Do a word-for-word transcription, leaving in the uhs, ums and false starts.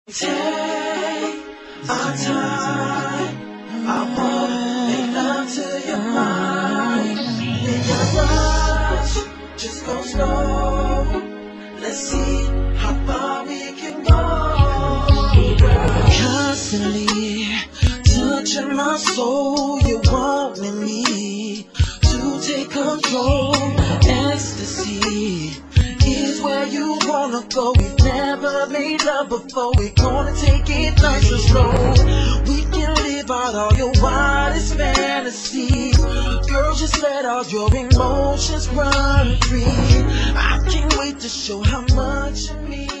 Take our time. I wanna make love to your mind. In your rush, just go slow. Let's see how far we can go. Constantly touching my soul, you wanting me to take control. Ecstasy is where you wanna go. We've never made love before. We're gonna take it nice and slow. We can live out all your wildest fantasies. Girl, just let all your emotions run free. I can't wait to show how much you mean.